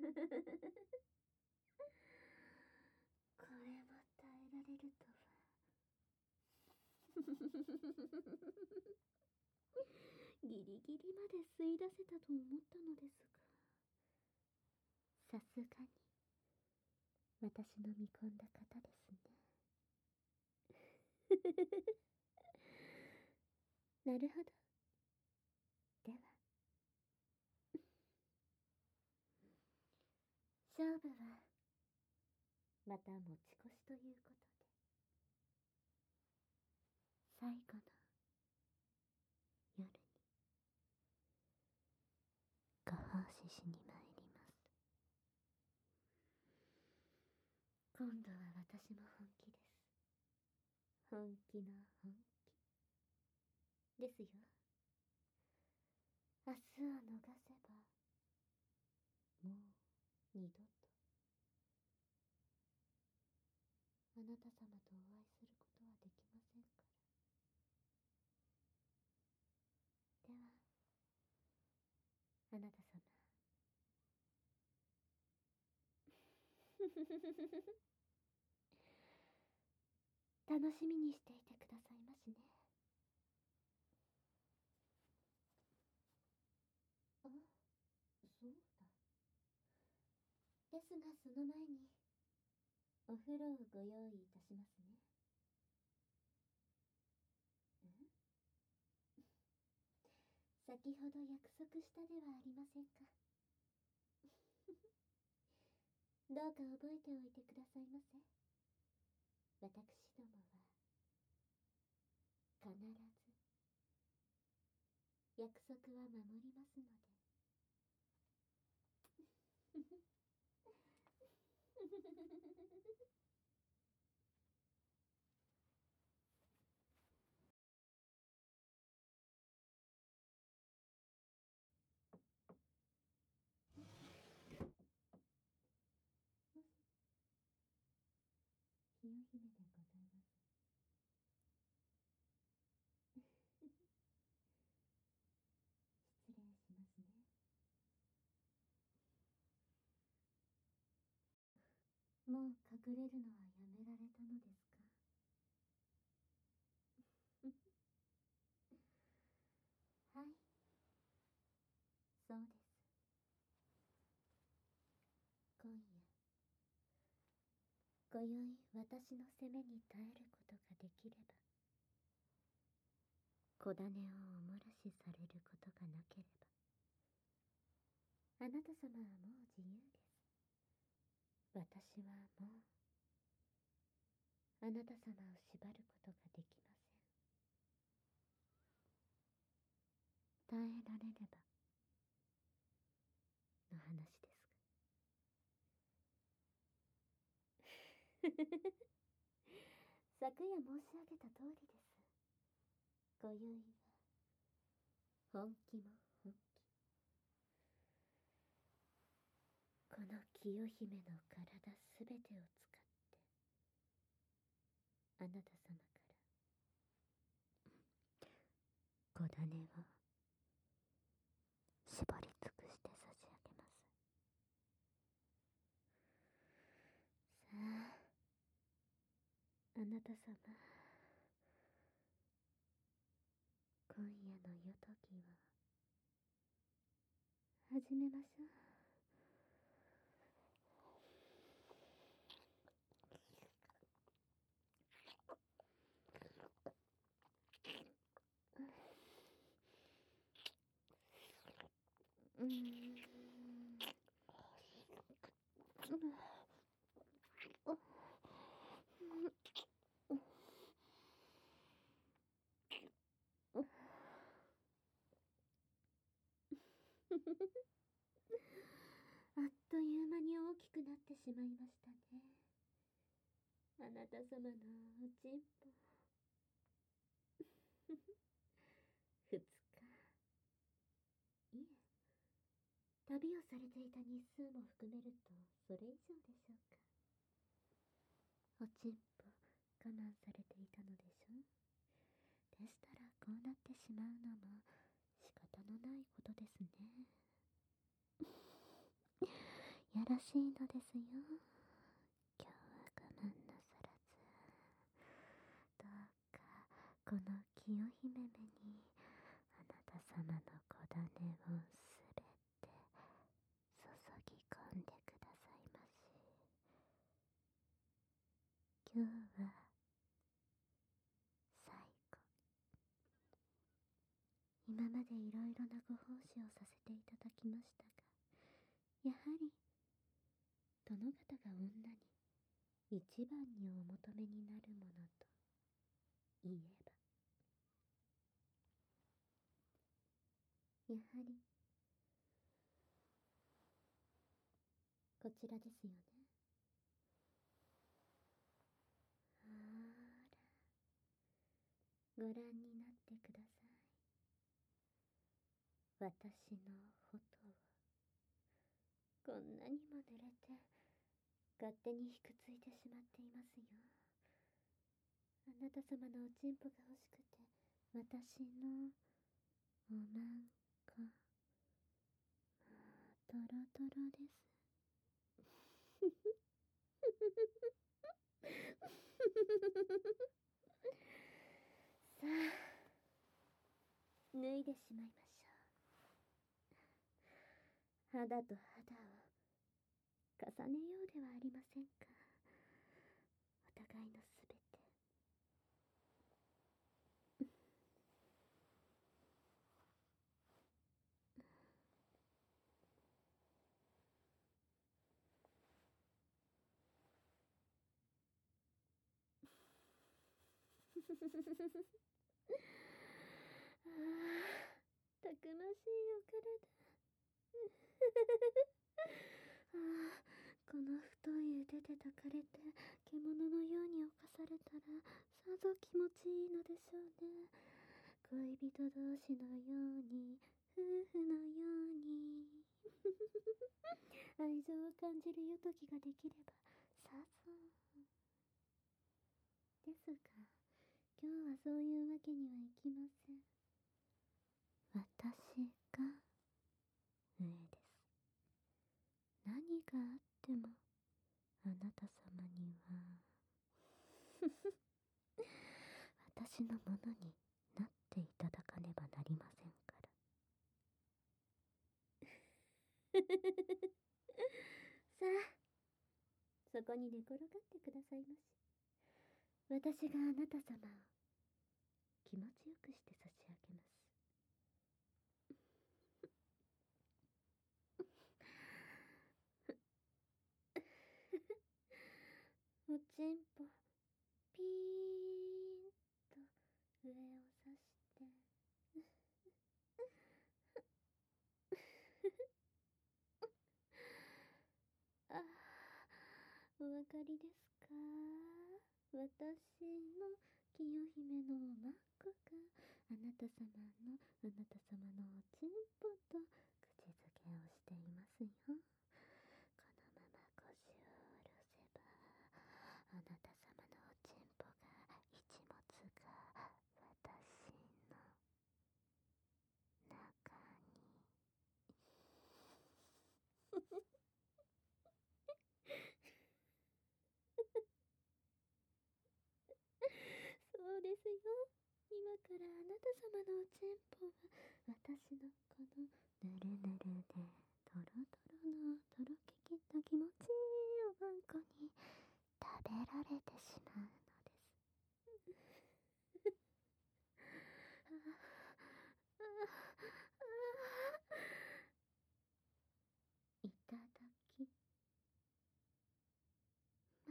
これも耐えられるとは。ギリギリまで吸い出せたと思ったのですが、さすがに私の見込んだ方ですね。なるほど。では勝負はまた持ち越しということで、最後の夜にご奉仕しに参ります。今度は私も本気です。本気の本気ですよ。明日を逃せばもう二度とあなた様とお会いすることはできませんから。ではあなた様楽しみにしていてくださいましね。あ、そうだ。ですがその前にお風呂をご用意いたしますね。先ほど約束したではありませんか。どうか覚えておいてくださいませ。私どもは必ず約束は守りますので。清姫でございます。失礼しますね。もう隠れるのはやめられたのですか。はい、そうです。今夜今宵私の責めに耐えることができれば、子種をお漏らしされることがなければ、あなた様はもう自由です。私はもうあなた様を縛ることができません。耐えられればの話ですが。昨夜申し上げた通りです。今宵は本気も本気。この清姫の体すべてを使ってあなた様から子種を絞り尽くして差し上げます。さあ、あなた様、今夜の夜時を始めましょう。あっという間に大きくなってしまいましたね。あなた様のおちんぽ。2日、いえ、旅をされていた日数も含めるとそれ以上でしょうか。おちんぽ我慢されていたのでしょう。でしたらこうなってしまうのも仕方のないことですね。 よろしいのですよ。今日は我慢なさらず、どうかこの清姫めにあなた様の子種をすべて注ぎ込んでくださいまし。今日は最後。今までいろいろなご奉仕をさせていただきましたが、やはり殿方が女に一番にお求めになるものといえば、やはりこちらですよね。ほーら、ご覧になってください。私のフォトを。こんなにも濡れて勝手にひくついてしまっていますよ。あなた様のおちんぽが欲しくて、私のおまんこ、トロトロです。さあ、脱いでしまいましょう。肌と肌を重ねようではありませんか。お互いのすべて。ああ、たくましいお体。ああ、この太い腕で抱かれて獣のように侵されたらさぞ気持ちいいのでしょうね。恋人同士のように、夫婦のように愛情を感じるゆときができればさぞ。ですが、今日はそういうわけにはいきません。私が上です。何があってもあなた様には私のものになっていただかねばなりませんから。さあ、そこに寝転がってくださいまし。私があなた様を気持ちよくして差し上げます。おちんぽピーンと上を刺してああ、お分かりですか。私の清姫のおまんこがあなた様のおちんぽと口づけをしていますよ。このまま腰を下ろせばあなた様のおちんぽが一物が私の中にそうですよ。今からあなた様のおちんぽは私のこのぬるぬるでトロトロのとろけきった気持ちいいおまんこに食べられてしまうのです。ああいただきます。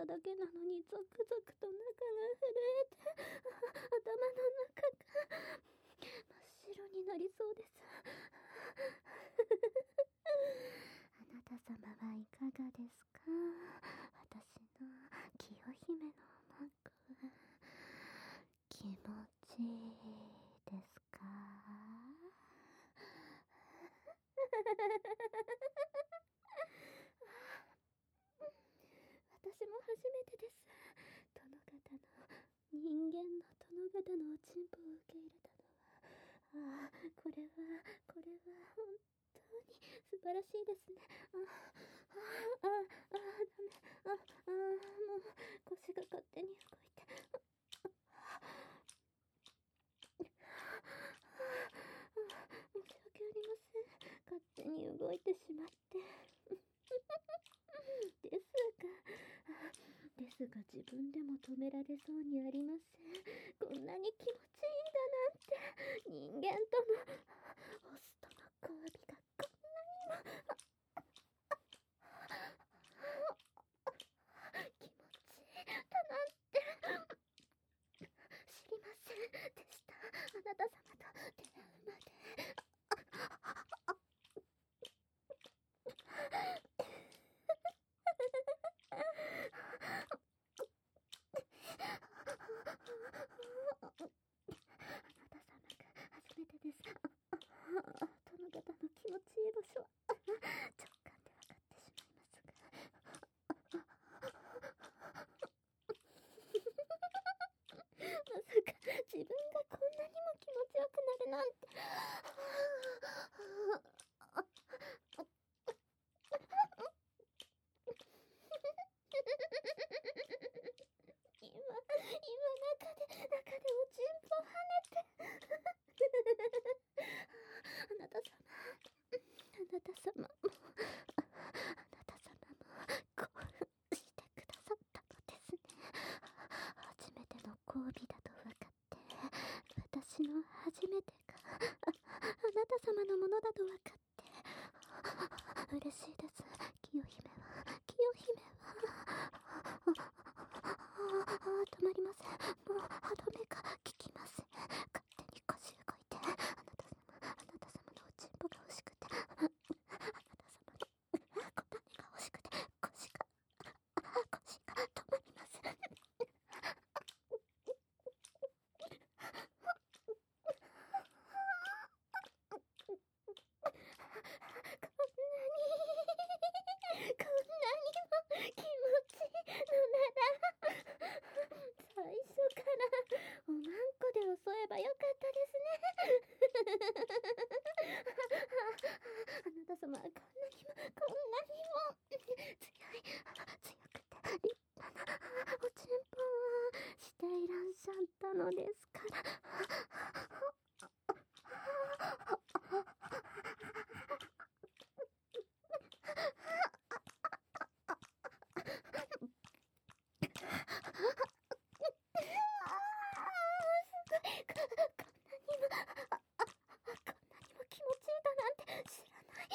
ただけなのにゾクゾクと中が震えて、頭の中が真っ白になりそうです。あなた様はいかがですか？私の清姫のマーク、気持ちいいですか？私も初めてです。殿方の、人間の殿方のおちんぽを受け入れたのは、これは本当に素晴らしいですね。ダメ。もう腰が勝手に動いて。申し訳ありません。勝手に動いてしまって。ですが自分でも止められそうにありません。こんなに気持ちいいんだなんて。人間とのオスとの交尾がこんなにも気持ちいいだなんて知りませんでした。あなた様と出会うまで。あなた様が初めてです。殿方の気持ちいい場所は直感で分かってしまいますが、まさか自分がこんなにも気持ちよくなるなんて。中でおちんぽを跳ねて。あなた様も興奮してくださったのですね。初めての交尾だと分かって、私の初めてがあなた様のものだと分かって嬉しいです。清姫は止まりません。もう歯止めが効きません。勝手に腰動いて。あなた様のおちんぽが欲しくて、あなた様の小種が欲しくて、腰が止まりません。こんなにも気持ちいいのなら、最初からおまんこで襲えばよかったですね。あなた様はこんなにも強くて立派なおちんぽをしていらっしゃったのですから。気持ちいいだなんて知らない。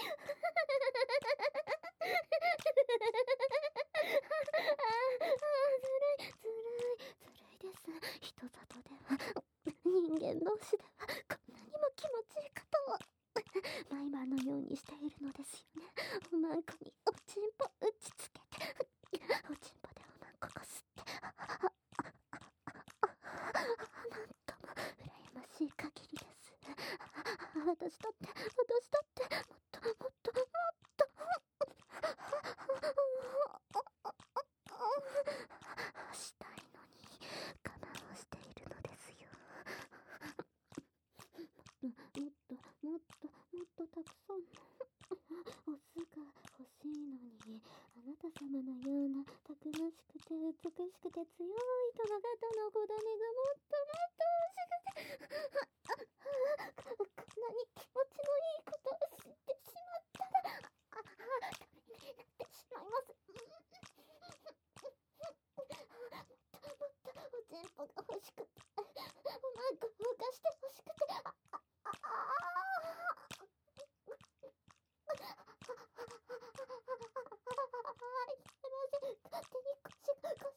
ずるいです。人里では、人間同士ではこんなにも気持ちいいことを毎晩のようにしているのですよね。おまんこにおちんぽ打ちつけて、おちんぽでおまんここすって、なんとも羨ましい限りです。私だってもっとしたいのに我慢をしているのですよ。もっとたくさんのオスが欲しいのに、あなた様のようなたくましくて美しくて強い殿方の子種がもっと欲しくて、こんなに気持ちのいいことを知ってしまったら、ダメになってしまいます。もっとおちんぽが欲しくて、おまんこを動かして欲しくて、すいません。勝手に腰が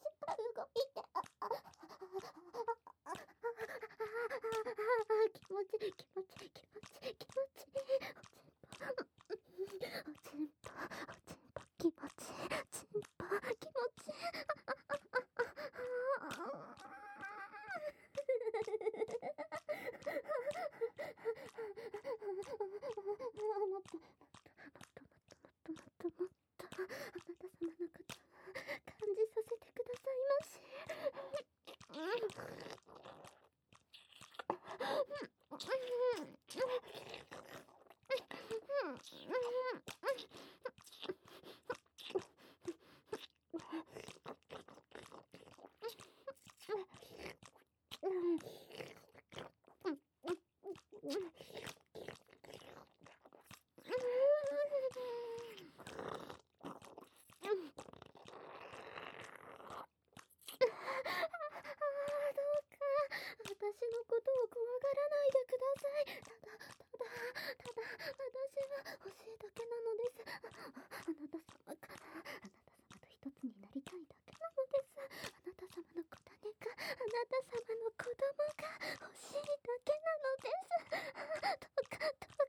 私のことを怖がらないでください。ただ、私は欲しいだけなのです。あなた様と一つになりたいだけなのです。あなた様の子種が、あなた様の子供が欲しいだけなのです。どうか、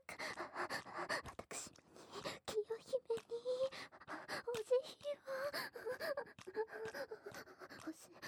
私に、清姫に、お慈悲を。欲しい。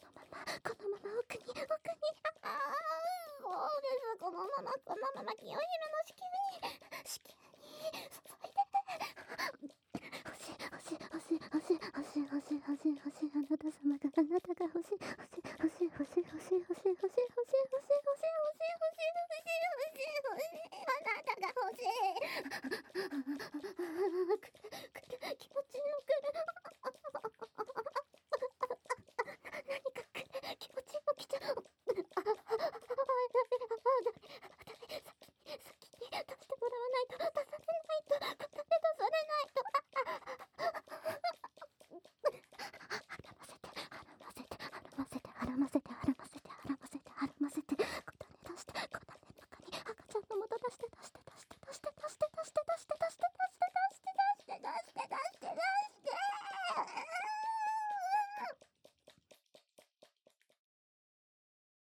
このまま清姫